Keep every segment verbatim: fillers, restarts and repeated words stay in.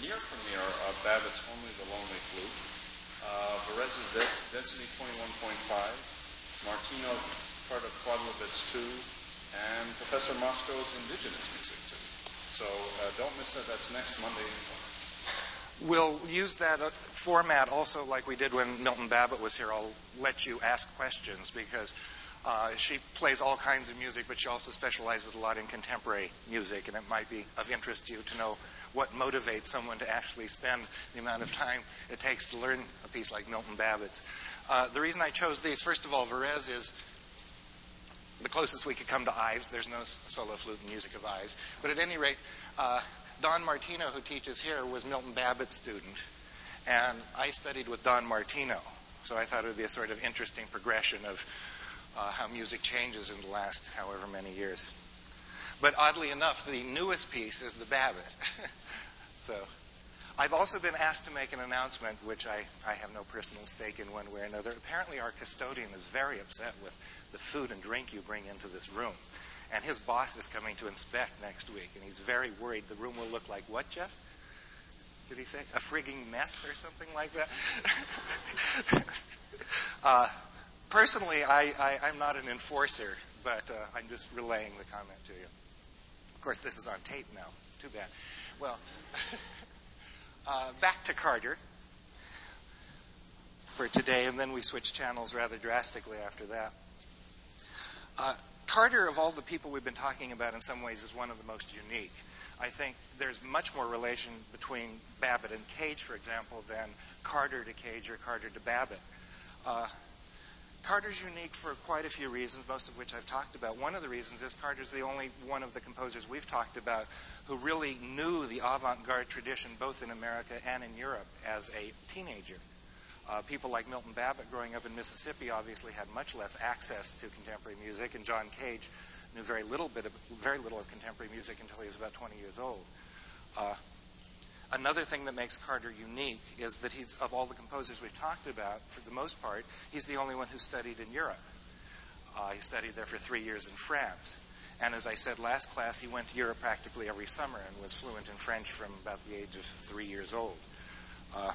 year premiere of Babbitt's Only the Lonely Flute, uh, Varèse's Density twenty-one point five, Martino part of Quadlibets two, and Professor Moscow's Indigenous Music two. So uh, don't miss that. That's next Monday. We'll use that uh, format also like we did when Milton Babbitt was here. I'll let you ask questions because uh, she plays all kinds of music, but she also specializes a lot in contemporary music, and it might be of interest to you to know what motivates someone to actually spend the amount of time it takes to learn a piece like Milton Babbitt's. Uh, the reason I chose these, first of all, Varèse is the closest we could come to Ives. There's no solo flute music of Ives. But at any rate, uh, Don Martino, who teaches here, was Milton Babbitt's student, and I studied with Don Martino, so I thought it would be a sort of interesting progression of uh, how music changes in the last however many years. But oddly enough, the newest piece is the Babbitt. So I've also been asked to make an announcement, which I, I have no personal stake in one way or another. Apparently our custodian is very upset with the food and drink you bring into this room. And his boss is coming to inspect next week, and he's very worried the room will look like what, Jeff? Did he say? A frigging mess or something like that? uh, personally, I, I, I'm not an enforcer, but uh, I'm just relaying the comment to you. Of course, this is on tape now. Too bad. Well, uh, back to Carter for today, and then we switch channels rather drastically after that. Uh, Carter, of all the people we've been talking about, in some ways is one of the most unique. I think there's much more relation between Babbitt and Cage, for example, than Carter to Cage or Carter to Babbitt. Uh, Carter's unique for quite a few reasons, most of which I've talked about. One of the reasons is Carter's the only one of the composers we've talked about who really knew the avant-garde tradition both in America and in Europe as a teenager. Uh, people like Milton Babbitt growing up in Mississippi obviously had much less access to contemporary music, and John Cage knew very little bit of, very little of contemporary music until he was about twenty years old. Uh, another thing that makes Carter unique is that he's, of all the composers we've talked about, for the most part, he's the only one who studied in Europe. Uh, he studied there for three years in France. And as I said last class, he went to Europe practically every summer and was fluent in French from about the age of three years old. Uh,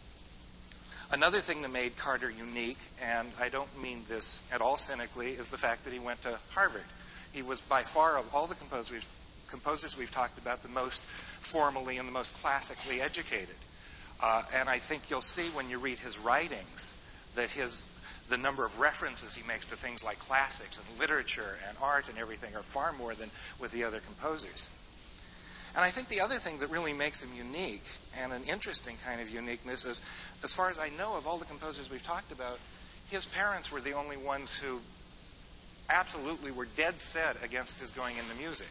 Another thing that made Carter unique, and I don't mean this at all cynically, is the fact that he went to Harvard. He was by far, of all the composers we've, composers we've talked about, the most formally and the most classically educated. Uh, and I think you'll see when you read his writings that his the number of references he makes to things like classics and literature and art and everything are far more than with the other composers. And I think the other thing that really makes him unique, and an interesting kind of uniqueness, is, as far as I know of all the composers we've talked about, his parents were the only ones who absolutely were dead set against his going into music.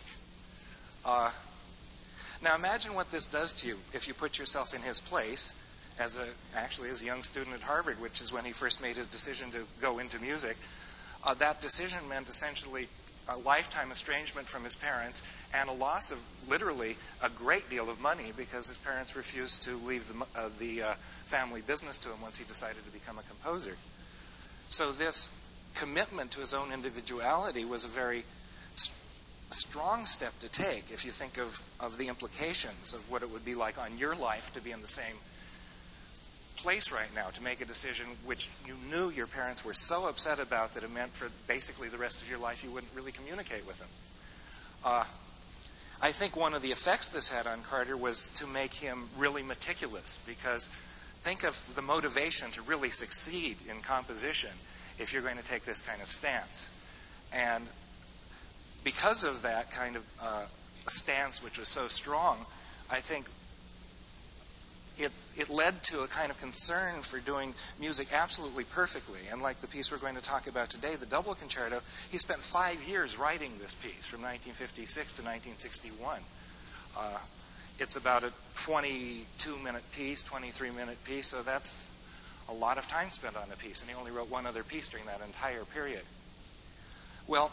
Uh, now imagine what this does to you if you put yourself in his place, as a, actually as a young student at Harvard, which is when he first made his decision to go into music. Uh, that decision meant essentially a lifetime estrangement from his parents and a loss of literally a great deal of money because his parents refused to leave the, uh, the uh, family business to him once he decided to become a composer. So this commitment to his own individuality was a very st- strong step to take if you think of, of the implications of what it would be like on your life to be in the same place right now, to make a decision which you knew your parents were so upset about that it meant for basically the rest of your life you wouldn't really communicate with them. Uh, I think one of the effects this had on Carter was to make him really meticulous, because think of the motivation to really succeed in composition if you're going to take this kind of stance. And because of that kind of uh, stance, which was so strong, I think It, it led to a kind of concern for doing music absolutely perfectly. And like the piece we're going to talk about today, the Double Concerto, he spent five years writing this piece from nineteen fifty-six to nineteen sixty-one. Uh, it's about a twenty-two minute piece, twenty-three minute piece, so that's a lot of time spent on a piece. And he only wrote one other piece during that entire period. Well,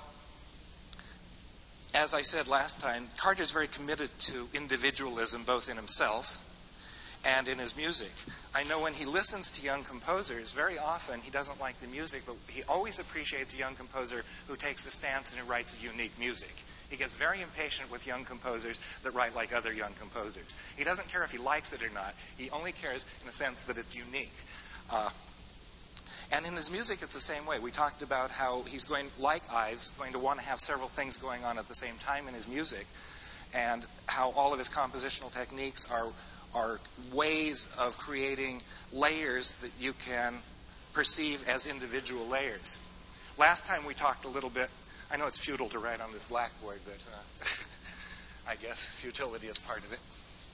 as I said last time, Carter's very committed to individualism, both in himself and in his music. I know when he listens to young composers, very often he doesn't like the music, but he always appreciates a young composer who takes a stance and who writes a unique music. He gets very impatient with young composers that write like other young composers. He doesn't care if he likes it or not. He only cares in the sense that it's unique. Uh, and in his music, it's the same way. We talked about how he's going, like Ives, going to want to have several things going on at the same time in his music, and how all of his compositional techniques are, are ways of creating layers that you can perceive as individual layers. Last time we talked a little bit, I know it's futile to write on this blackboard, but uh, I guess futility is part of it.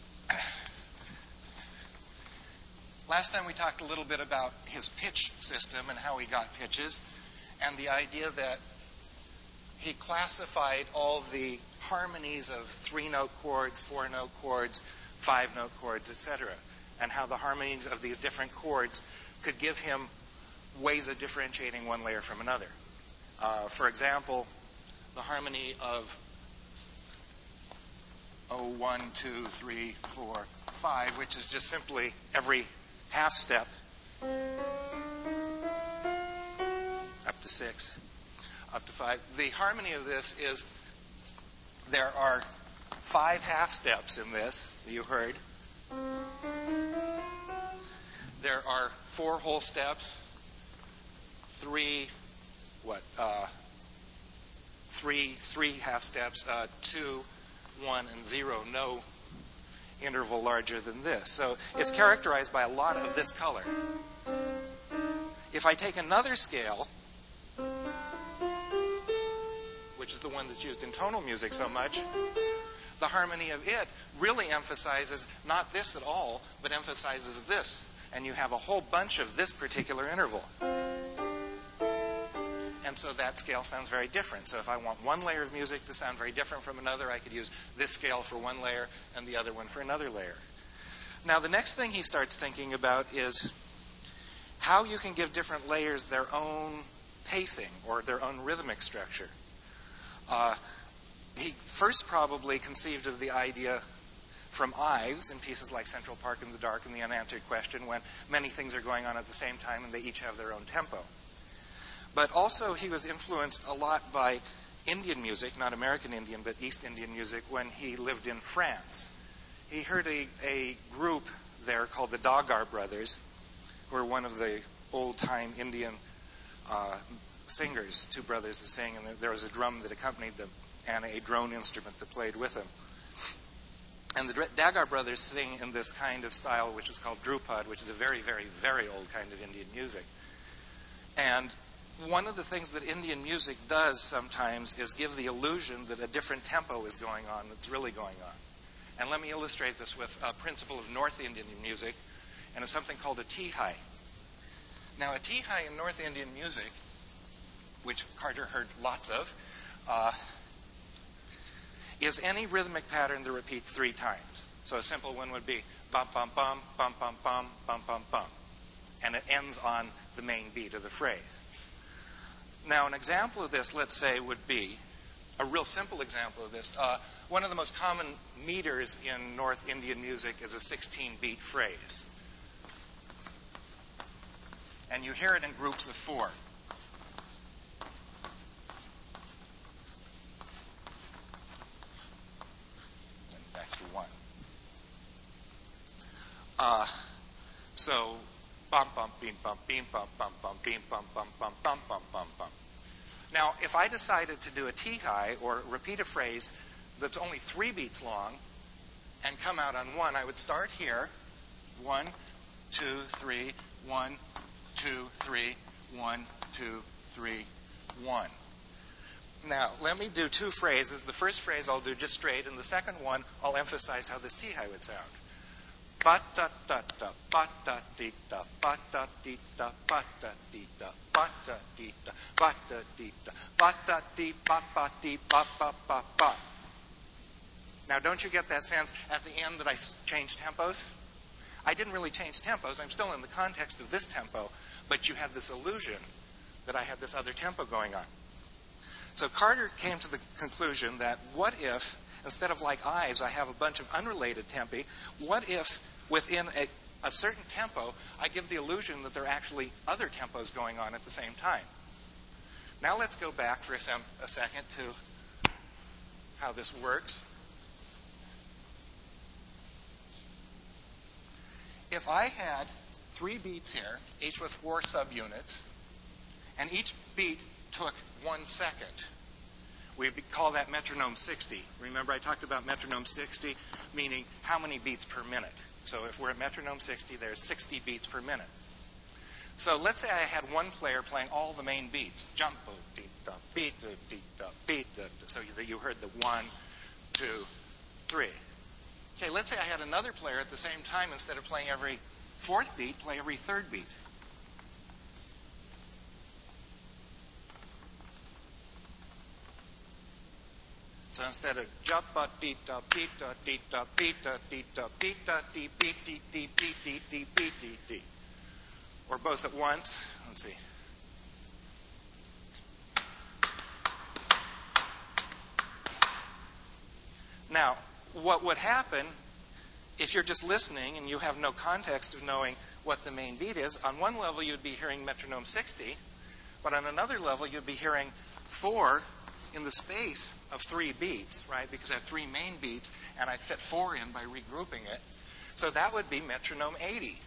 Last time we talked a little bit about his pitch system and how he got pitches, and the idea that he classified all the harmonies of three-note chords, four-note chords, five-note chords, et cetera, and how the harmonies of these different chords could give him ways of differentiating one layer from another. Uh, for example, the harmony of oh, one, two, three, four, five, which is just simply every half step up to six, up to five. The harmony of this is there are five half steps in this that you heard. There are four whole steps, three, what, uh, three, three half steps, uh, two, one, and zero, no interval larger than this. So it's characterized by a lot of this color. If I take another scale, which is the one that's used in tonal music so much, the harmony of it really emphasizes not this at all, but emphasizes this. And you have a whole bunch of this particular interval. And so that scale sounds very different. So if I want one layer of music to sound very different from another, I could use this scale for one layer and the other one for another layer. Now, the next thing he starts thinking about is how you can give different layers their own pacing or their own rhythmic structure. Uh, he first probably conceived of the idea from Ives in pieces like Central Park in the Dark and The Unanswered Question, when many things are going on at the same time and they each have their own tempo. But also he was influenced a lot by Indian music, not American Indian, but East Indian music, when he lived in France. He heard a, a group there called the Dagar Brothers, who were one of the old-time Indian uh, singers, two brothers that sang, and there was a drum that accompanied them and a drone instrument that played with them. And the Dagar Brothers sing in this kind of style which is called Drupad, which is a very, very, very old kind of Indian music. And one of the things that Indian music does sometimes is give the illusion that a different tempo is going on that's really going on. And let me illustrate this with a principle of North Indian music, and it's something called a Tihai. Now, a Tihai in North Indian music, which Carter heard lots of, uh, is any rhythmic pattern that repeats three times. So a simple one would be bum, bum, bum, bum, bum, bum, bum, bum, bum. And it ends on the main beat of the phrase. Now, an example of this, let's say, would be, a real simple example of this, uh, one of the most common meters in North Indian music is a sixteen-beat phrase. And you hear it in groups of four. And back to one. Uh, so, bum, bum, beam, bum, beam, bum, bum, bum, beam, bum, bum, bum, bum, bum, bum, bum. Now, if I decided to do a Tihai, or repeat a phrase that's only three beats long, and come out on one, I would start here. One, two, three, one, two, three, one, two, three, one. Now, let me do two phrases. The first phrase I'll do just straight, and the second one I'll emphasize how this Tihai would sound. Ba-da-da-da, ba-da-dee-da, ba-da-dee-da, ba-da-dee-da, ba-da-dee-da, ba-da-dee-da, ba-da-dee, ba-ba-dee, ba-ba-ba-ba. Now, don't you get that sense at the end that I changed tempos? I didn't really change tempos. I'm still in the context of this tempo, but you had this illusion that I had this other tempo going on. So Carter came to the conclusion that what if, instead of like Ives, I have a bunch of unrelated tempi, what if within a, a certain tempo, I give the illusion that there are actually other tempos going on at the same time? Now let's go back for a, sem- a second to how this works. If I had three beats here, each with four subunits, and each beat took one second, we call that metronome sixty. Remember I talked about metronome sixty, meaning how many beats per minute. So if we're at metronome sixty, there's sixty beats per minute. So let's say I had one player playing all the main beats. Jump, beat, beat, beat, beat, so that you heard the one, two, three. Okay, let's say I had another player at the same time, instead of playing every fourth beat, play every third beat. So instead of jump, beat, beat, beat, beat, beat, beat, beat, beat, beat, beat, beat, beat, beat, beat, beat, or both at once. Let's see. Now, what would happen if you're just listening and you have no context of knowing what the main beat is? On one level, you'd be hearing metronome sixty, but on another level, you'd be hearing four in the space of three beats, right? Because I have three main beats, and I fit four in by regrouping it. So that would be metronome eighty.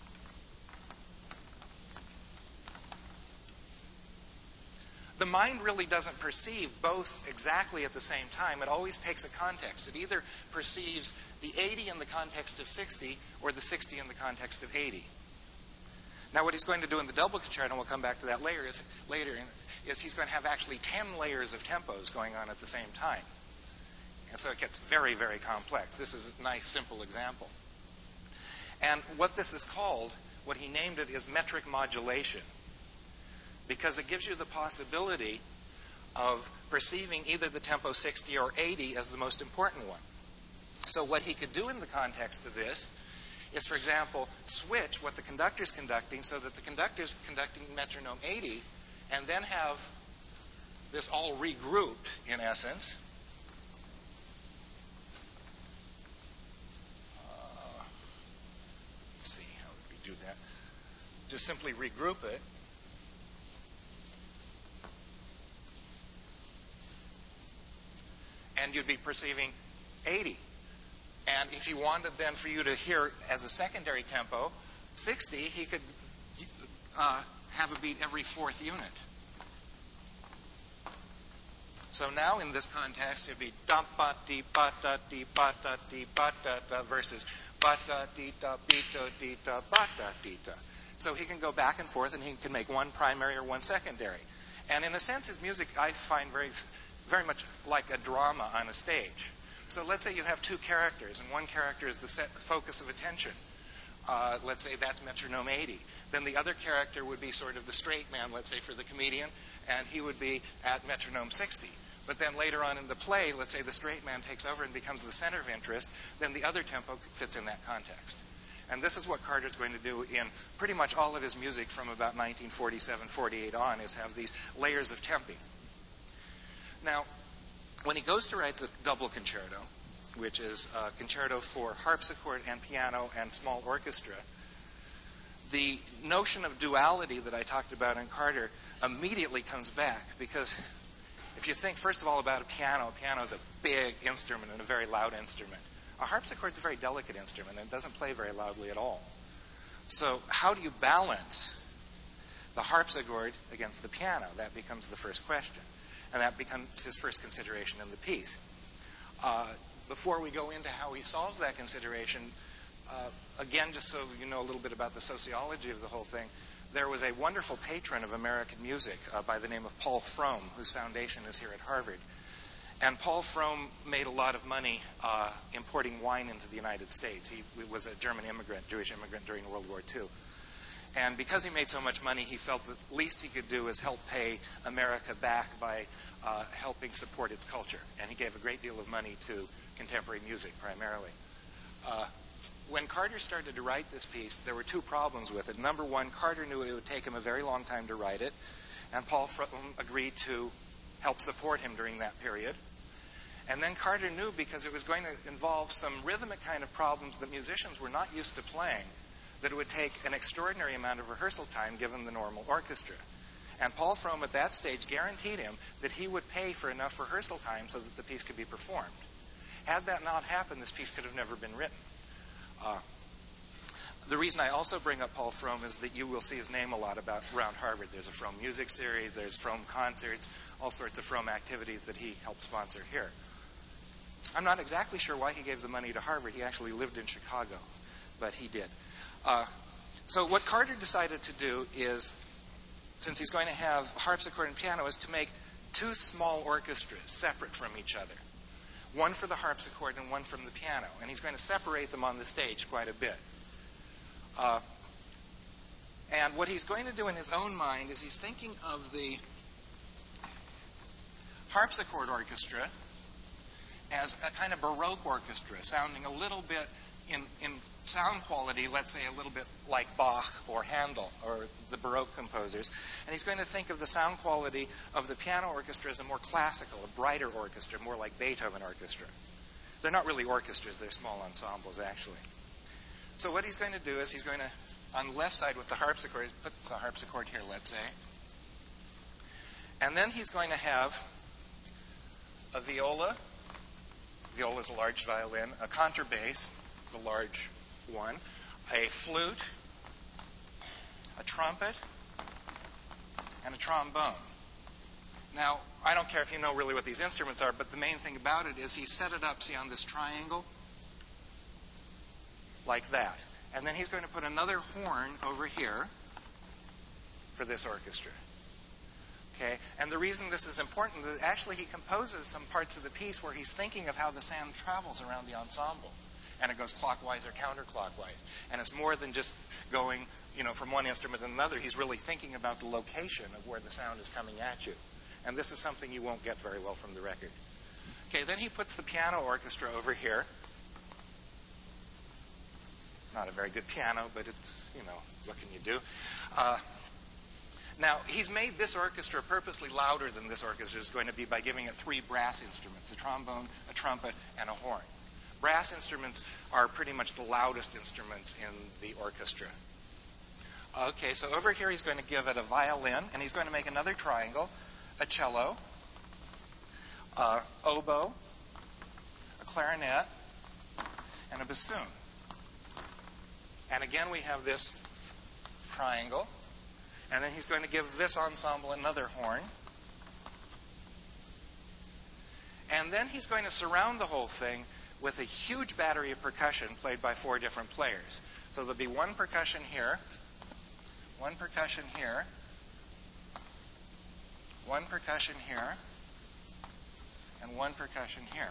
The mind really doesn't perceive both exactly at the same time. It always takes a context. It either perceives the eighty in the context of sixty or the sixty in the context of eighty. Now what he's going to do in the double concerto, and we'll come back to that later, is, later, is he's going to have actually ten layers of tempos going on at the same time. And so it gets very, very complex. This is a nice, simple example. And what this is called, what he named it, is metric modulation, because it gives you the possibility of perceiving either the tempo sixty or eighty as the most important one. So what he could do in the context of this is, for example, switch what the conductor's conducting so that the conductor's conducting metronome eighty, and then have this all regrouped, in essence. Uh, let's see, how would we do that? Just simply regroup it. And you'd be perceiving eighty. And if he wanted then for you to hear as a secondary tempo sixty, he could uh, have a beat every fourth unit. So now in this context, it'd be da ba dee ba da dee ba da dee ba da da versus ba da dee da beat da dee da ba da dee da. So he can go back and forth, and he can make one primary or one secondary. And in a sense, his music I find very, very much like a drama on a stage. So let's say you have two characters, and one character is the set focus of attention. Uh, let's say that's metronome eighty. Then the other character would be sort of the straight man, let's say for the comedian, and he would be at metronome sixty. But then later on in the play, let's say the straight man takes over and becomes the center of interest, then the other tempo fits in that context. And this is what Carter's going to do in pretty much all of his music from about nineteen forty-seven forty-eight on, is have these layers of tempi. Now, when he goes to write the double concerto, which is a concerto for harpsichord and piano and small orchestra, the notion of duality that I talked about in Carter immediately comes back, because if you think, first of all, about a piano, a piano is a big instrument and a very loud instrument. A harpsichord is a very delicate instrument and it doesn't play very loudly at all. So how do you balance the harpsichord against the piano? That becomes the first question. And that becomes his first consideration in the piece. Uh, before we go into how he solves that consideration, uh, again, just so you know a little bit about the sociology of the whole thing, there was a wonderful patron of American music uh, by the name of Paul Fromm, whose foundation is here at Harvard. And Paul Fromm made a lot of money uh, importing wine into the United States. He was a German immigrant, Jewish immigrant during World War Two. And because he made so much money, he felt that the least he could do is help pay America back by uh, helping support its culture. And he gave a great deal of money to contemporary music, primarily. Uh, when Carter started to write this piece, there were two problems with it. Number one, Carter knew it would take him a very long time to write it, and Paul Fromm agreed to help support him during that period. And then Carter knew, because it was going to involve some rhythmic kind of problems that musicians were not used to playing, that it would take an extraordinary amount of rehearsal time given the normal orchestra. And Paul Frome at that stage guaranteed him that he would pay for enough rehearsal time so that the piece could be performed. Had that not happened, this piece could have never been written. Uh, the reason I also bring up Paul Frome is that you will see his name a lot about around Harvard. There's a Frome music series, there's Frome concerts, all sorts of Frome activities that he helped sponsor here. I'm not exactly sure why he gave the money to Harvard. He actually lived in Chicago, but he did. Uh, so what Carter decided to do is, since he's going to have harpsichord and piano, is to make two small orchestras separate from each other. One for the harpsichord and one from the piano. And he's going to separate them on the stage quite a bit. Uh, and what he's going to do in his own mind is he's thinking of the harpsichord orchestra as a kind of Baroque orchestra, sounding a little bit in, in sound quality, let's say a little bit like Bach or Handel or the Baroque composers. And he's going to think of the sound quality of the piano orchestra as a more classical, a brighter orchestra, more like Beethoven orchestra. They're not really orchestras, they're small ensembles actually. So what he's going to do is he's going to, on the left side with the harpsichord, put the harpsichord here, let's say. And then he's going to have a viola. Viola is a large violin, a contrabass, the large one, a flute, a trumpet, and a trombone. Now, I don't care if you know really what these instruments are, but the main thing about it is he set it up, see, on this triangle, like that. And then he's going to put another horn over here for this orchestra. Okay? And the reason this is important is that actually he composes some parts of the piece where he's thinking of how the sound travels around the ensemble. And it goes clockwise or counterclockwise. And it's more than just going, you know, from one instrument to another. He's really thinking about the location of where the sound is coming at you. And this is something you won't get very well from the record. Okay, then he puts the piano orchestra over here. Not a very good piano, but it's, you know, what can you do? Uh, now, he's made this orchestra purposely louder than this orchestra is going to be by giving it three brass instruments, a trombone, a trumpet, and a horn. Brass instruments are pretty much the loudest instruments in the orchestra. Okay, so over here he's going to give it a violin, and he's going to make another triangle, a cello, a oboe, a clarinet, and a bassoon. And again we have this triangle, and then he's going to give this ensemble another horn. And then he's going to surround the whole thing with a huge battery of percussion played by four different players. So there'll be one percussion here, one percussion here, one percussion here, and one percussion here.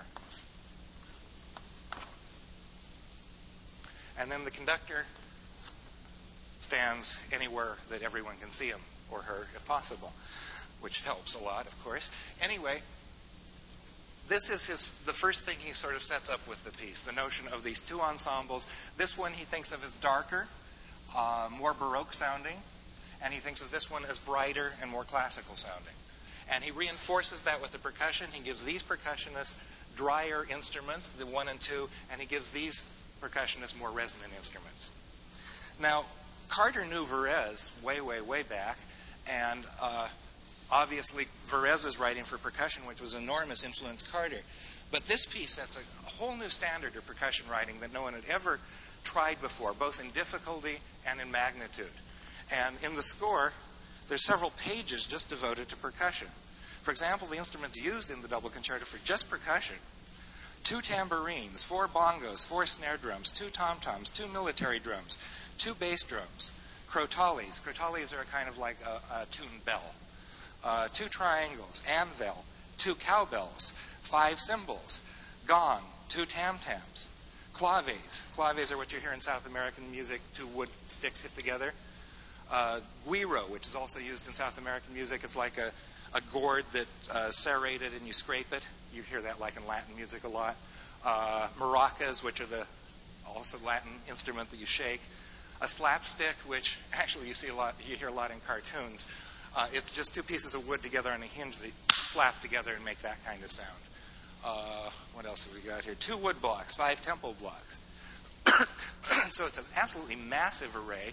And then the conductor stands anywhere that everyone can see him or her, if possible, which helps a lot, of course. Anyway, this is his, the first thing he sort of sets up with the piece, the notion of these two ensembles. This one he thinks of as darker, uh, more Baroque sounding, and he thinks of this one as brighter and more classical sounding. And he reinforces that with the percussion. He gives these percussionists drier instruments, the one and two, and he gives these percussionists more resonant instruments. Now, Carter knew Varese way, way, way back, and uh, obviously Varese's writing for percussion, which was enormous, influenced Carter. But this piece sets a, a whole new standard of percussion writing that no one had ever tried before, both in difficulty and in magnitude. And in the score, there's several pages just devoted to percussion. For example, the instruments used in the double concerto for just percussion: two tambourines, four bongos, four snare drums, two tom-toms, two military drums, two bass drums, crotales. Crotales are a kind of like a, a tuned bell. Uh, two triangles, anvil, two cowbells, five cymbals, gong, two tam-tams, claves. Claves are what you hear in South American music, two wood sticks hit together. Uh, guiro, which is also used in South American music. It's like a, a gourd that uh, serrated and you scrape it. You hear that like in Latin music a lot. Uh, maracas, which are the also Latin instrument that you shake. A slapstick, which actually you see a lot, you hear a lot in cartoons. Uh, it's just two pieces of wood together on a hinge that slap together and make that kind of sound. Uh, what else have we got here? Two wood blocks, five temple blocks. So it's an absolutely massive array.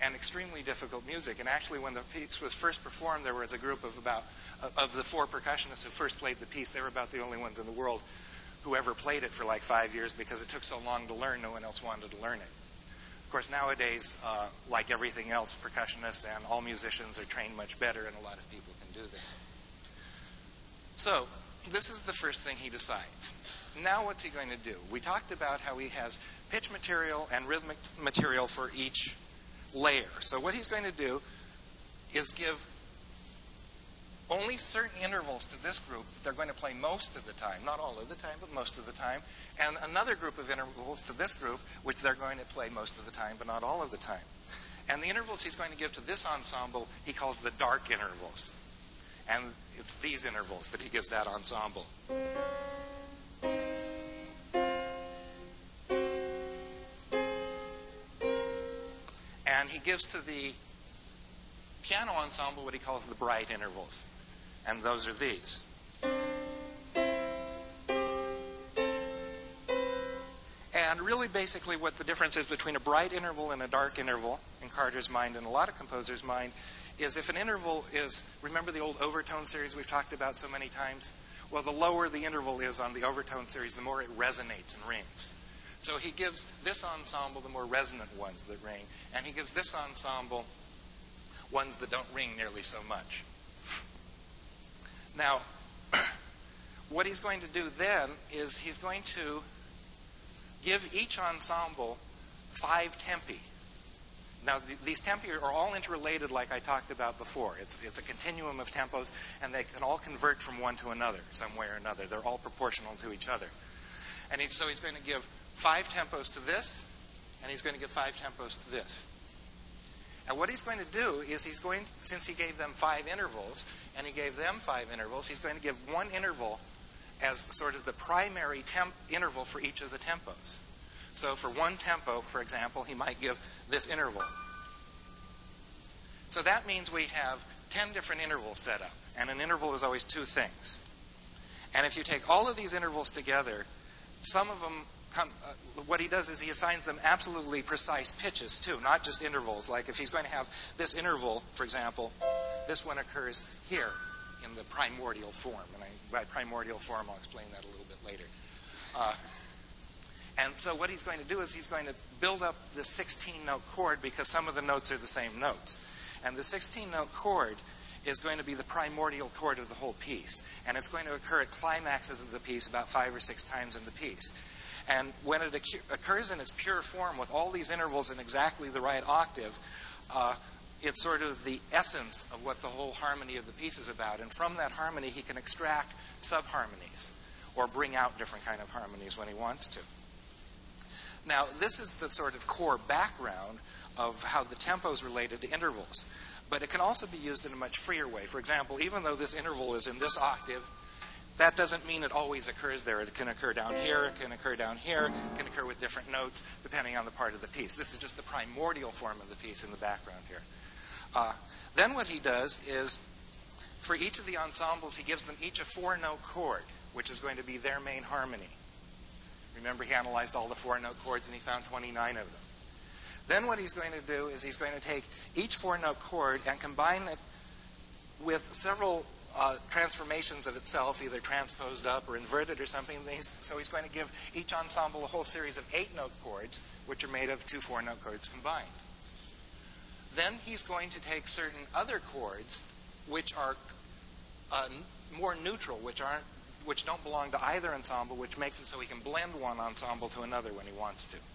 and extremely difficult music. And actually, when the piece was first performed, there was a group of about, of the four percussionists who first played the piece, they were about the only ones in the world who ever played it for like five years because it took so long to learn, no one else wanted to learn it. Of course, nowadays, uh, like everything else, percussionists and all musicians are trained much better, and a lot of people can do this. So, this is the first thing he decides. Now what's he going to do? We talked about how he has pitch material and rhythmic material for each layer. So what he's going to do is give only certain intervals to this group that they're going to play most of the time. Not all of the time, but most of the time. And another group of intervals to this group, which they're going to play most of the time, but not all of the time. And the intervals he's going to give to this ensemble, he calls the dark intervals. And it's these intervals that he gives that ensemble. And he gives to the piano ensemble what he calls the bright intervals. And those are these. And really basically what the difference is between a bright interval and a dark interval in Carter's mind and a lot of composers' mind is if an interval is, remember the old overtone series we've talked about so many times? Well, the lower the interval is on the overtone series, the more it resonates and rings. So he gives this ensemble the more resonant ones that ring, and he gives this ensemble ones that don't ring nearly so much. Now, what he's going to do then is he's going to give each ensemble five tempi. Now, th these tempi are all interrelated like I talked about before. It's, it's a continuum of tempos, and they can all convert from one to another some way or another. They're all proportional to each other. And he, so he's going to give five tempos to this, and he's going to give five tempos to this. And what he's going to do is he's going to, since he gave them five intervals, and he gave them five intervals, he's going to give one interval as sort of the primary temp interval for each of the tempos. So for one tempo, for example, he might give this interval. So that means we have ten different intervals set up, and an interval is always two things. And if you take all of these intervals together, some of them come, uh, what he does is he assigns them absolutely precise pitches too, not just intervals. Like if he's going to have this interval, for example, this one occurs here in the primordial form. And I, by primordial form, I'll explain that a little bit later. Uh, and so what he's going to do is he's going to build up the sixteen-note chord because some of the notes are the same notes. And the sixteen-note chord is going to be the primordial chord of the whole piece. And it's going to occur at climaxes of the piece about five or six times in the piece. And when it occurs in its pure form with all these intervals in exactly the right octave, uh, it's sort of the essence of what the whole harmony of the piece is about. And from that harmony, he can extract subharmonies or bring out different kind of harmonies when he wants to. Now, this is the sort of core background of how the tempo is related to intervals. But it can also be used in a much freer way. For example, even though this interval is in this octave, that doesn't mean it always occurs there. It can occur down here, it can occur down here, it can occur with different notes depending on the part of the piece. This is just the primordial form of the piece in the background here. Uh, then what he does is, for each of the ensembles, he gives them each a four-note chord, which is going to be their main harmony. Remember, he analyzed all the four-note chords and he found twenty-nine of them. Then what he's going to do is he's going to take each four-note chord and combine it with several uh, transformations of itself, either transposed up or inverted or something. So he's going to give each ensemble a whole series of eight-note chords, which are made of two four-note chords combined. Then he's going to take certain other chords, which are uh, more neutral, which aren't, which don't belong to either ensemble, which makes it so he can blend one ensemble to another when he wants to.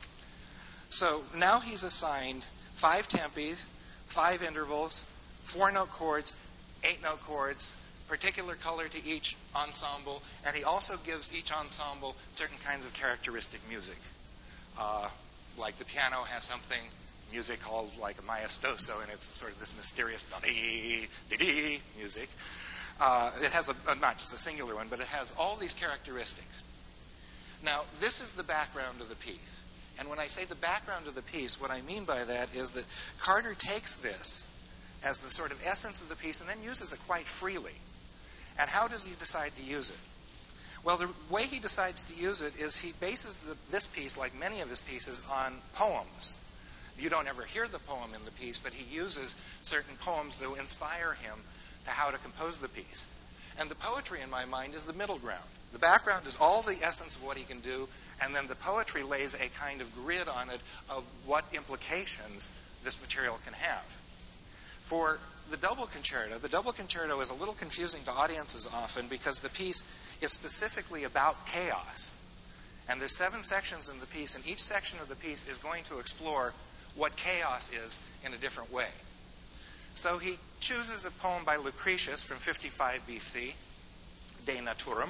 So now he's assigned five tempis, five intervals, four-note chords, eight-note chords, particular color to each ensemble, and he also gives each ensemble certain kinds of characteristic music. Uh, like the piano has something, music called like a maestoso, and it's sort of this mysterious da-dee-dee-dee music. Uh, it has a, a, not just a singular one, but it has all these characteristics. Now, this is the background of the piece. And when I say the background of the piece, what I mean by that is that Carter takes this as the sort of essence of the piece and then uses it quite freely. And how does he decide to use it? Well, the way he decides to use it is he bases the, this piece, like many of his pieces, on poems. You don't ever hear the poem in the piece, but he uses certain poems that inspire him to how to compose the piece. And the poetry, in my mind, is the middle ground. The background is all the essence of what he can do, and then the poetry lays a kind of grid on it of what implications this material can have. For the double concerto, the double concerto is a little confusing to audiences often because the piece is specifically about chaos. And there's seven sections in the piece, and each section of the piece is going to explore what chaos is in a different way. So he chooses a poem by Lucretius from fifty-five B C, De Naturam,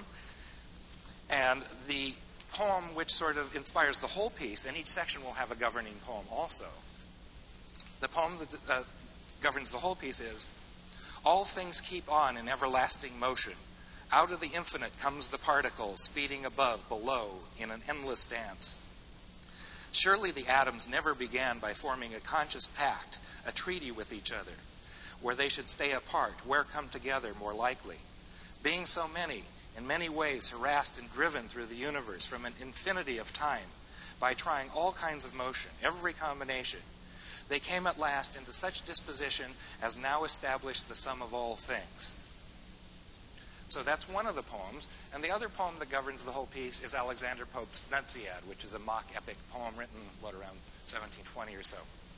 and the poem which sort of inspires the whole piece, and each section will have a governing poem also. The poem that uh, governs the whole piece is, all things keep on in everlasting motion. Out of the infinite comes the particle, speeding above, below, in an endless dance. Surely the atoms never began by forming a conscious pact, a treaty with each other, where they should stay apart, where come together more likely. Being so many, in many ways harassed and driven through the universe from an infinity of time, by trying all kinds of motion, every combination, they came at last into such disposition as now established the sum of all things. So that's one of the poems. And the other poem that governs the whole piece is Alexander Pope's Nuntiad, which is a mock epic poem written, what, around seventeen twenty or so.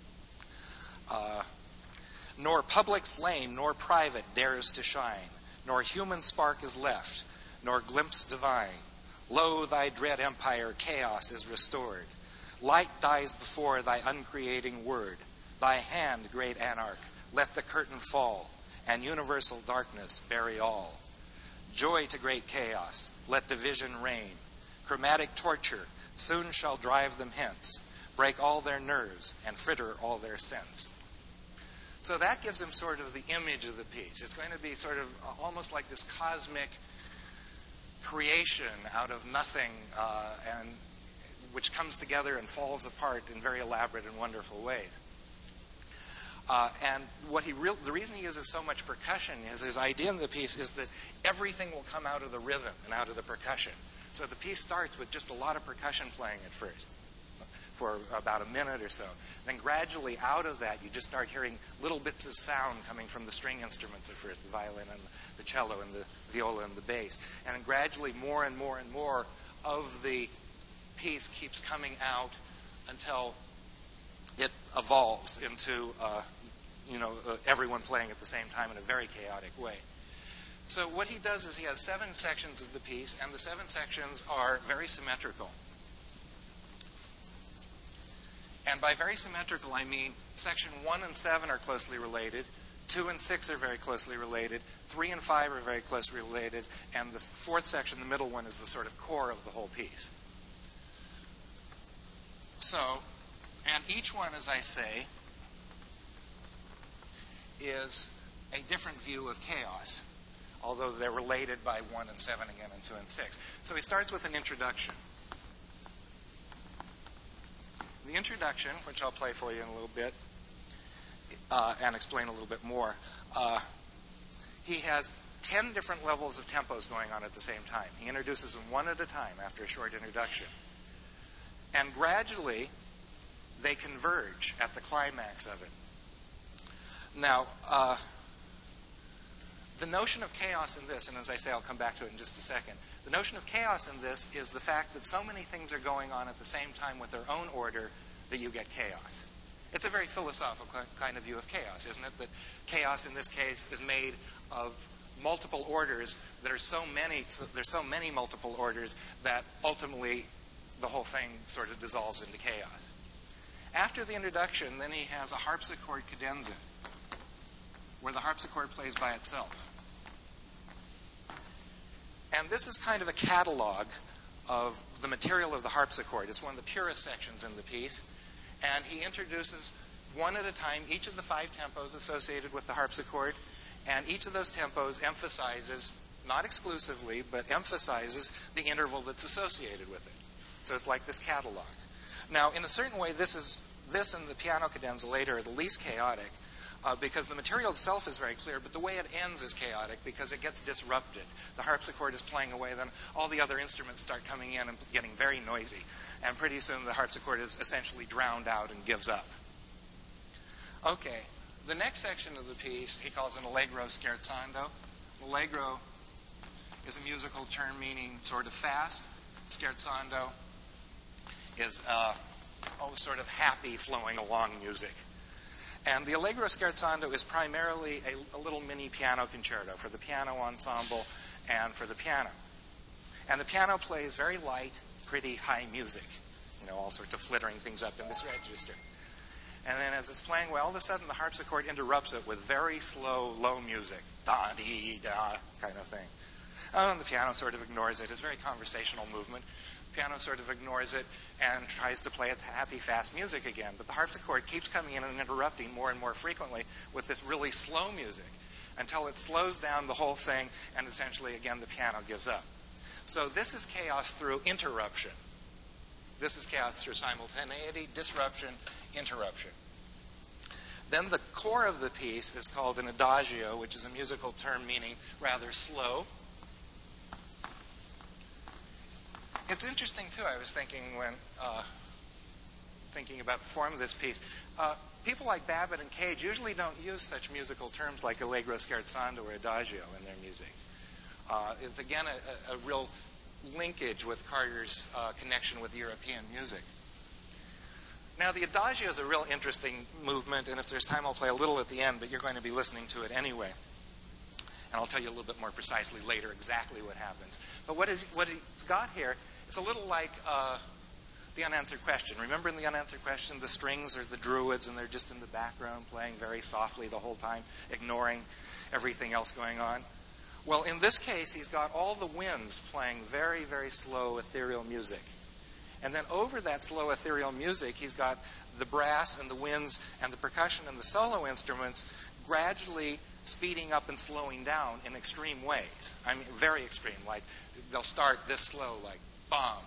Uh, nor public flame nor private dares to shine, nor human spark is left, nor glimpse divine. Lo, thy dread empire, chaos is restored. Light dies before thy uncreating word. Thy hand, great anarch, let the curtain fall, and universal darkness bury all. Joy to great chaos, let division reign. Chromatic torture soon shall drive them hence, break all their nerves, and fritter all their sense. So that gives him sort of the image of the piece. It's going to be sort of almost like this cosmic creation out of nothing, uh, and which comes together and falls apart in very elaborate and wonderful ways. Uh, and what he re- the reason he uses so much percussion is his idea in the piece is that everything will come out of the rhythm and out of the percussion. So the piece starts with just a lot of percussion playing at first, for about a minute or so. Then gradually out of that, you just start hearing little bits of sound coming from the string instruments at first, the violin and the cello and the viola and the bass. And then gradually more and more and more of the piece keeps coming out until it evolves into, uh, you know, uh, everyone playing at the same time in a very chaotic way. So what he does is he has seven sections of the piece, and the seven sections are very symmetrical. And by very symmetrical, I mean section one and seven are closely related, two and six are very closely related, three and five are very closely related, and the fourth section, the middle one, is the sort of core of the whole piece. So, and each one, as I say, is a different view of chaos, although they're related by one and seven again and two and six. So he starts with an introduction. The introduction, which I'll play for you in a little bit, uh, and explain a little bit more, uh, he has ten different levels of tempos going on at the same time. He introduces them one at a time after a short introduction. And gradually, they converge at the climax of it. Now, uh, the notion of chaos in this, and as I say, I'll come back to it in just a second, the notion of chaos in this is the fact that so many things are going on at the same time with their own order that you get chaos. It's a very philosophical kind of view of chaos, isn't it? That chaos in this case is made of multiple orders that are so many, so there's so many multiple orders that ultimately the whole thing sort of dissolves into chaos. After the introduction, then he has a harpsichord cadenza, where the harpsichord plays by itself. And this is kind of a catalog of the material of the harpsichord. It's one of the purest sections in the piece. And he introduces one at a time each of the five tempos associated with the harpsichord. And each of those tempos emphasizes, not exclusively, but emphasizes the interval that's associated with it. So it's like this catalog. Now, in a certain way, this is this and the piano cadenza later are the least chaotic, Uh, because the material itself is very clear, but the way it ends is chaotic because it gets disrupted. The harpsichord is playing away, then all the other instruments start coming in and getting very noisy. And pretty soon the harpsichord is essentially drowned out and gives up. Okay, the next section of the piece he calls an allegro scherzando. Allegro is a musical term meaning sort of fast. Scherzando is uh, oh, sort of happy, flowing along music. And the allegro scherzando is primarily a, a little mini piano concerto for the piano ensemble and for the piano. And the piano plays very light, pretty high music. You know, all sorts of flittering things up in this register. And then as it's playing, well, all of a sudden the harpsichord interrupts it with very slow, low music. Da-dee-da kind of thing. Oh, and the piano sort of ignores it. It's a very conversational movement. The piano sort of ignores it and tries to play its happy, fast music again. But the harpsichord keeps coming in and interrupting more and more frequently with this really slow music until it slows down the whole thing and essentially, again, the piano gives up. So this is chaos through interruption. This is chaos through simultaneity, disruption, interruption. Then the core of the piece is called an adagio, which is a musical term meaning rather slow. It's interesting, too, I was thinking when uh, thinking about the form of this piece. Uh, people like Babbitt and Cage usually don't use such musical terms like allegro scherzando or adagio in their music. Uh, it's, again, a, a, a real linkage with Carter's uh, connection with European music. Now, the adagio is a real interesting movement, and if there's time, I'll play a little at the end, but you're going to be listening to it anyway. And I'll tell you a little bit more precisely later exactly what happens. But what, is, what he's got here, it's a little like uh, the unanswered question. Remember in the unanswered question, the strings are the Druids, and they're just in the background playing very softly the whole time, ignoring everything else going on? Well, in this case, he's got all the winds playing very, very slow, ethereal music. And then over that slow, ethereal music, he's got the brass and the winds and the percussion and the solo instruments gradually speeding up and slowing down in extreme ways. I mean, very extreme. Like, they'll start this slow, like, bomb,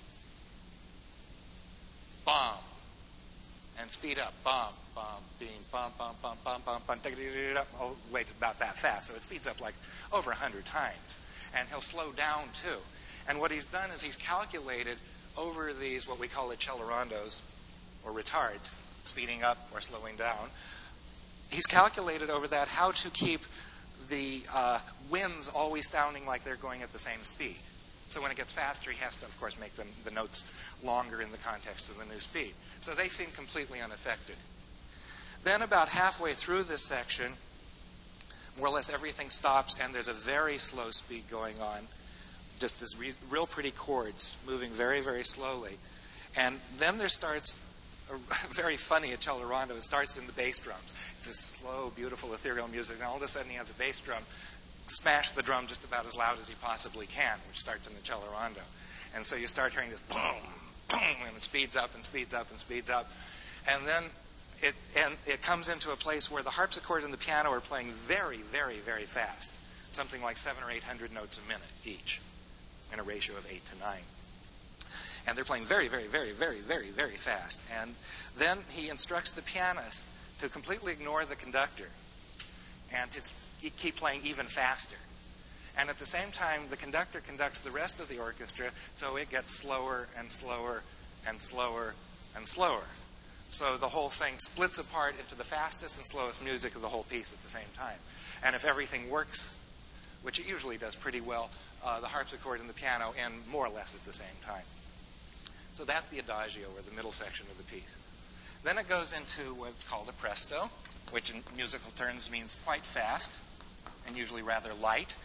bomb, and speed up, bomb, bomb, beam, bum, bum, bum, bum, bum, bum, all the way to about that fast. So it speeds up like over a hundred times. And he'll slow down, too. And what he's done is he's calculated over these, what we call accelerandos, or retards, speeding up or slowing down. He's calculated over that how to keep the uh, winds always sounding like they're going at the same speed. So when it gets faster, he has to, of course, make them, the notes longer in the context of the new speed. So they seem completely unaffected. Then about halfway through this section, more or less everything stops, and there's a very slow speed going on. Just this re- real pretty chords moving very, very slowly. And then there starts a very funny accelerando. It starts in the bass drums. It's this slow, beautiful, ethereal music, and all of a sudden he has a bass drum smash the drum just about as loud as he possibly can, which starts in the accelerando. And so you start hearing this boom, boom, and it speeds up and speeds up and speeds up. And then it, and it comes into a place where the harpsichord and the piano are playing very, very, very fast, something like seven or eight hundred notes a minute each, in a ratio of eight to nine. And they're playing very, very, very, very, very, very fast. And then he instructs the pianist to completely ignore the conductor and to keep playing even faster. And at the same time, the conductor conducts the rest of the orchestra, so it gets slower and slower and slower and slower. So the whole thing splits apart into the fastest and slowest music of the whole piece at the same time. And if everything works, which it usually does pretty well, uh, the harpsichord and the piano end more or less at the same time. So that's the adagio, or the middle section of the piece. Then it goes into what's called a presto, which in musical terms means quite fast and usually rather light.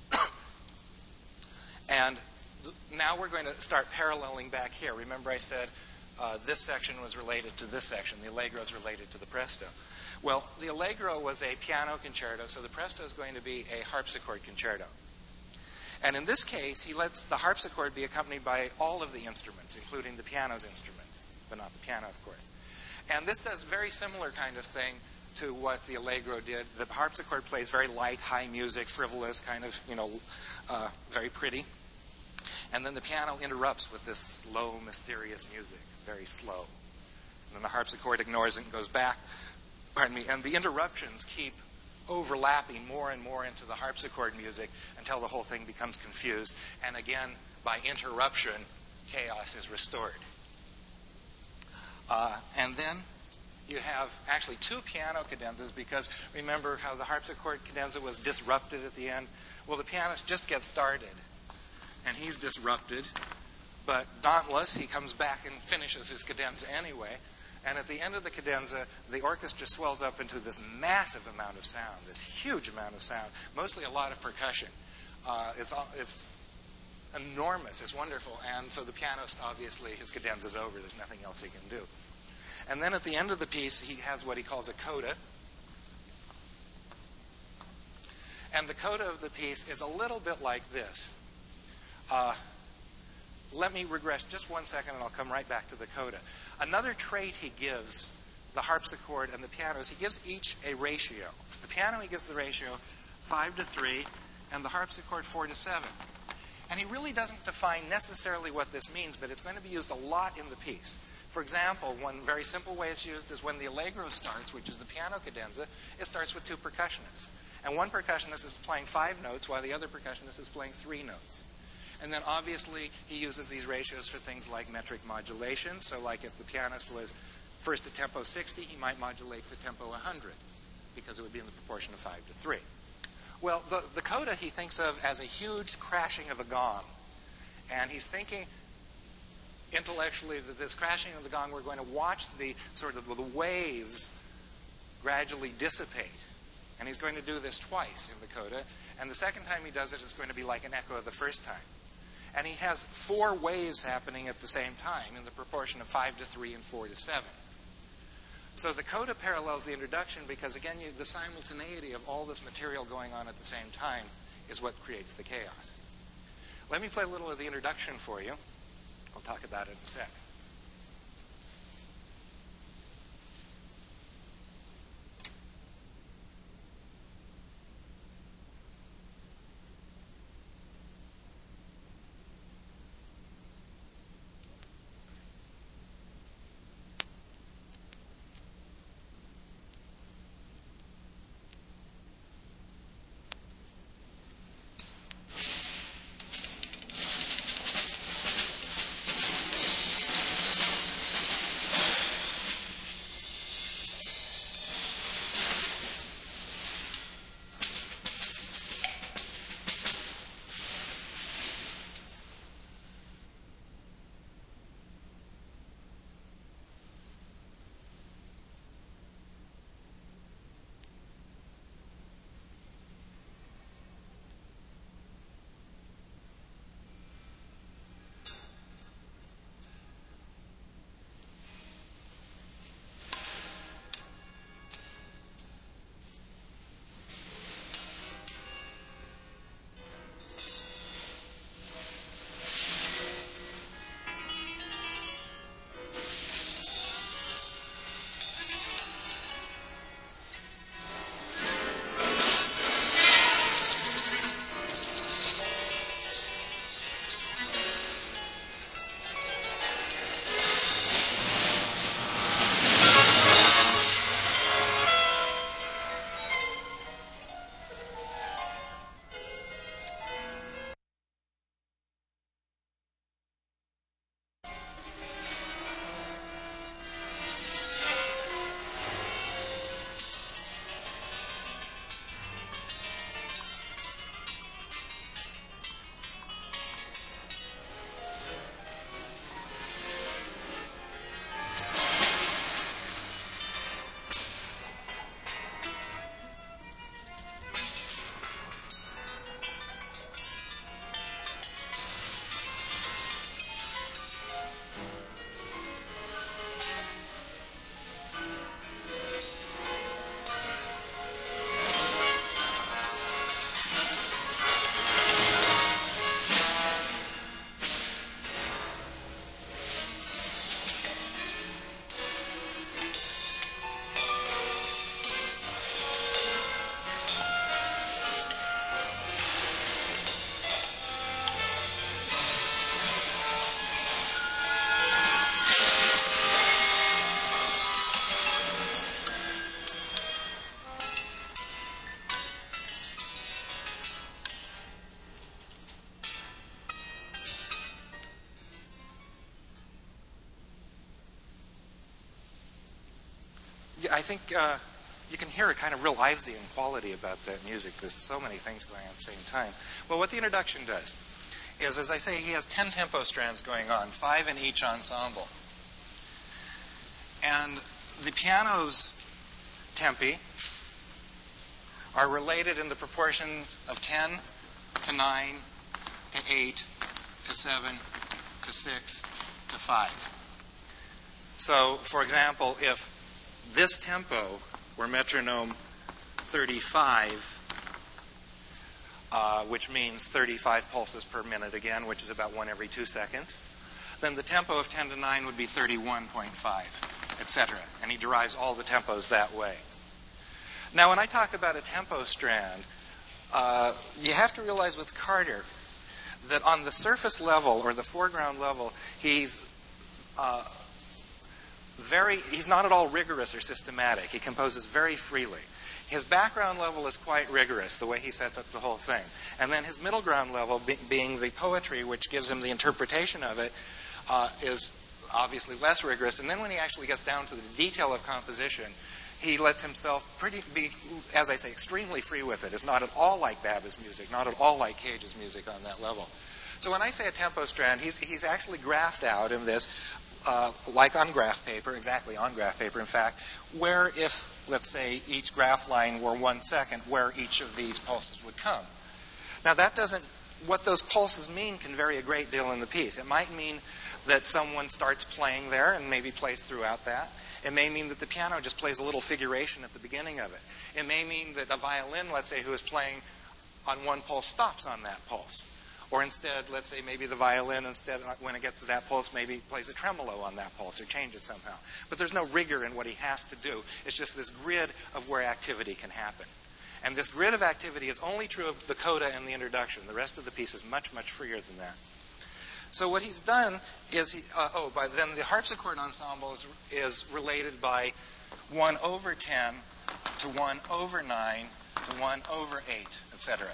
And now we're going to start paralleling back here. Remember I said uh, this section was related to this section. The allegro is related to the presto. Well, the allegro was a piano concerto, so the presto is going to be a harpsichord concerto. And in this case, he lets the harpsichord be accompanied by all of the instruments, including the piano's instruments, but not the piano, of course. And this does very similar kind of thing to what the allegro did. The harpsichord plays very light, high music, frivolous, kind of, you know, uh, very pretty. And then the piano interrupts with this low, mysterious music, very slow. And then the harpsichord ignores it and goes back. Pardon me. And the interruptions keep overlapping more and more into the harpsichord music until the whole thing becomes confused. And again, by interruption, chaos is restored. Uh, and then you have actually two piano cadenzas, because remember how the harpsichord cadenza was disrupted at the end? Well, the pianist just gets started, and he's disrupted, but dauntless, he comes back and finishes his cadenza anyway. And at the end of the cadenza, the orchestra swells up into this massive amount of sound, this huge amount of sound, mostly a lot of percussion. Uh, it's, it's enormous, it's wonderful, and so the pianist, obviously, his cadenza's over, there's nothing else he can do. And then at the end of the piece, he has what he calls a coda. And the coda of the piece is a little bit like this. Uh, let me regress just one second, and I'll come right back to the coda. Another trait he gives the harpsichord and the piano is he gives each a ratio. For the piano, he gives the ratio five to three, and the harpsichord four to seven. And he really doesn't define necessarily what this means, but it's going to be used a lot in the piece. For example, one very simple way it's used is when the allegro starts, which is the piano cadenza, it starts with two percussionists. And one percussionist is playing five notes while the other percussionist is playing three notes. And then obviously he uses these ratios for things like metric modulation. So like if the pianist was first at tempo sixty, he might modulate to tempo one hundred, because it would be in the proportion of five to three. Well, the, the coda he thinks of as a huge crashing of a gong. And he's thinking intellectually that this crashing of the gong, we're going to watch the sort of the waves gradually dissipate. And he's going to do this twice in the coda. And the second time he does it, it's going to be like an echo of the first time. And he has four waves happening at the same time in the proportion of five to three and four to seven. So the coda parallels the introduction because, again, you, the simultaneity of all this material going on at the same time is what creates the chaos. Let me play a little of the introduction for you. I'll talk about it in a sec. think uh, you can hear a kind of real Ivesian quality about that music. There's so many things going on at the same time. Well, what the introduction does is, as I say, he has ten tempo strands going on, five in each ensemble. And the piano's tempi are related in the proportions of ten to nine to eight to seven to six to five. So, for example, if this tempo were metronome thirty-five, uh, which means thirty-five pulses per minute again, which is about one every two seconds, then the tempo of ten to nine would be thirty-one point five, et cetera. And he derives all the tempos that way. Now, when I talk about a tempo strand, uh, you have to realize with Carter that on the surface level, or the foreground level, he's uh, very, he's not at all rigorous or systematic. He composes very freely. His background level is quite rigorous, the way he sets up the whole thing. And then his middle ground level, be, being the poetry, which gives him the interpretation of it, uh, is obviously less rigorous. And then when he actually gets down to the detail of composition, he lets himself pretty be, as I say, extremely free with it. It's not at all like Babbitt's music, not at all like Cage's music on that level. So when I say a tempo strand, he's, he's actually graphed out in this, uh, like on graph paper, exactly on graph paper, in fact, where if, let's say, each graph line were one second, where each of these pulses would come. Now that doesn't, what those pulses mean can vary a great deal in the piece. It might mean that someone starts playing there and maybe plays throughout that. It may mean that the piano just plays a little figuration at the beginning of it. It may mean that a violin, let's say, who is playing on one pulse stops on that pulse. Or instead, let's say maybe the violin, instead, when it gets to that pulse, maybe plays a tremolo on that pulse or changes somehow. But there's no rigor in what he has to do. It's just this grid of where activity can happen. And this grid of activity is only true of the coda and the introduction. The rest of the piece is much, much freer than that. So what he's done is, he, uh, oh, by then the harpsichord ensemble is, is related by one over ten to one over nine to one over eight, et cetera.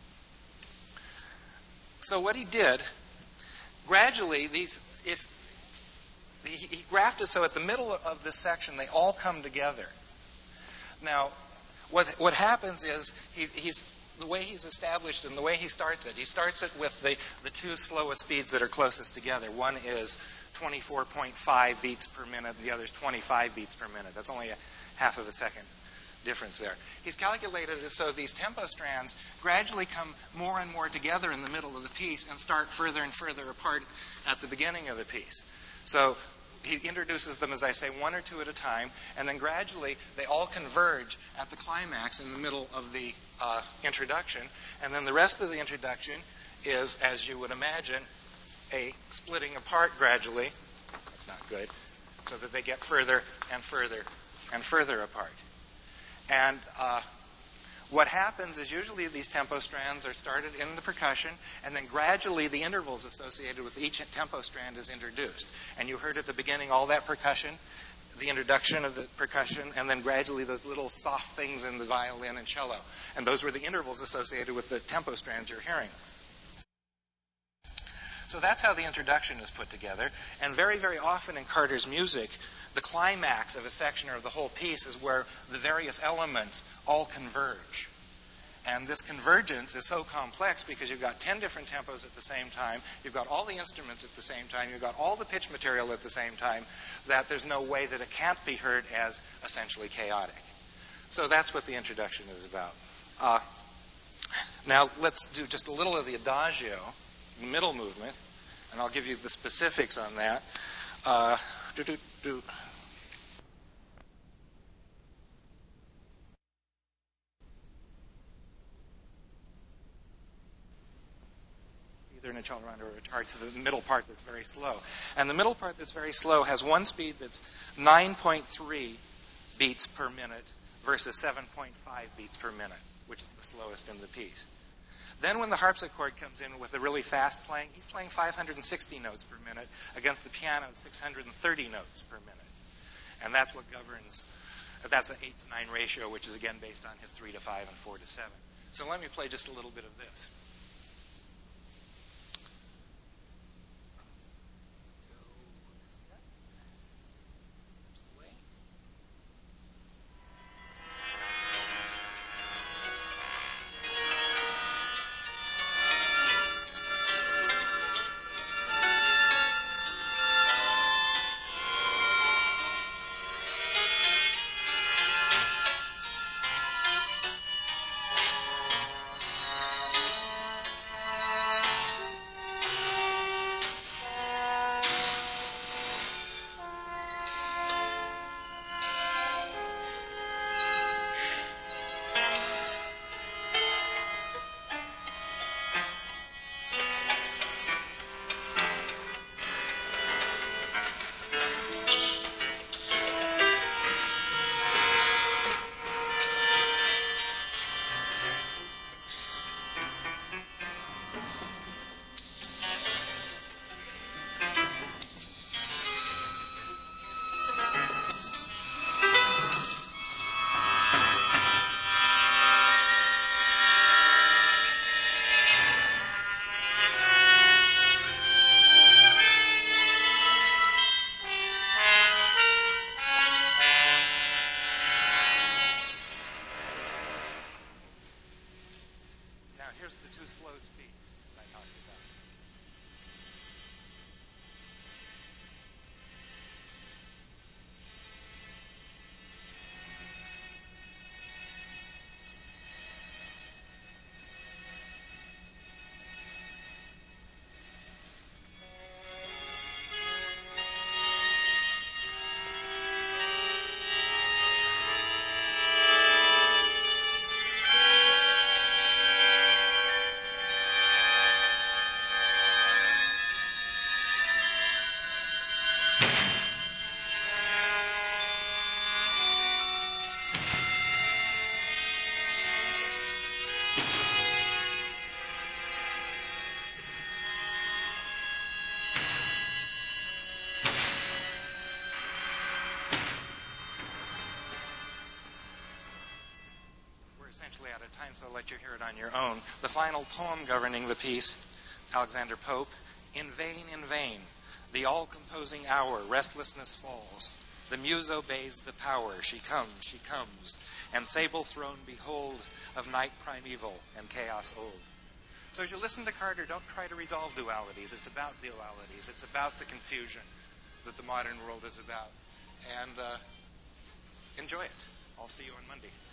So what he did, gradually, these, if he, he graphed it so at the middle of this section, they all come together. Now, what what happens is he, he's the way he's established and the way he starts it. He starts it with the, the two slowest speeds that are closest together. One is twenty-four point five beats per minute, and the other is twenty-five beats per minute. That's only a half of a second difference there. He's calculated it so these tempo strands gradually come more and more together in the middle of the piece and start further and further apart at the beginning of the piece. So he introduces them, as I say, one or two at a time, and then gradually they all converge at the climax in the middle of the uh, introduction, and then the rest of the introduction is, as you would imagine, a splitting apart gradually. That's not good. So that they get further and further and further apart. And uh, what happens is usually these tempo strands are started in the percussion, and then gradually the intervals associated with each tempo strand is introduced. And you heard at the beginning all that percussion, the introduction of the percussion, and then gradually those little soft things in the violin and cello. And those were the intervals associated with the tempo strands you're hearing. So that's how the introduction is put together. And very, very often in Carter's music, the climax of a section or the whole piece is where the various elements all converge. And this convergence is so complex because you've got ten different tempos at the same time, you've got all the instruments at the same time, you've got all the pitch material at the same time, that there's no way that it can't be heard as essentially chaotic. So that's what the introduction is about. Uh, now let's do just a little of the adagio, the middle movement, and I'll give you the specifics on that. Uh, do, do, do. Either in a cello round or a guitar to the middle part that's very slow. And the middle part that's very slow has one speed that's nine point three beats per minute versus seven point five beats per minute, which is the slowest in the piece. Then when the harpsichord comes in with the really fast playing, he's playing five hundred sixty notes per minute against the piano's six hundred thirty notes per minute. And that's what governs, that's an eight to nine ratio, which is again based on his three to five and four to seven. So let me play just a little bit of this. essentially out of time, so I'll let you hear it on your own. The final poem governing the piece, Alexander Pope, in vain, in vain, the all-composing hour, restlessness falls. The muse obeys the power, she comes, she comes, and sable throne behold of night primeval and chaos old. So as you listen to Carter, don't try to resolve dualities. It's about dualities. It's about the confusion that the modern world is about. And uh, enjoy it. I'll see you on Monday.